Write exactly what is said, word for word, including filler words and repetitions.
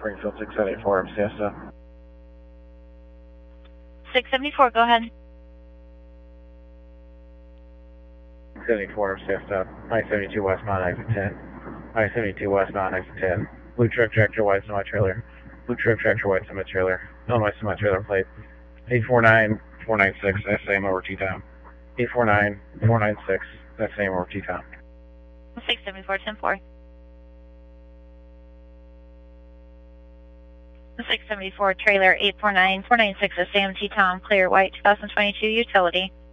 Springfield six seventy-four, M C S stop. six seventy-four, go ahead. six seventy-four, M C S stop. I seventy-two westbound, exit ten. I seventy-two westbound, exit ten. Blue truck, tractor, white semi-trailer. Blue truck, tractor, white semi-trailer. Illinois semi-trailer plate. eight four nine, four nine six, that's same over T-Town. eight four nine, four nine six, that's same over T-Town. six seventy-four, ten four. six seventy-four, trailer eight four nine, four nine six, S A M T Tom, clear white, two thousand twenty-two utility.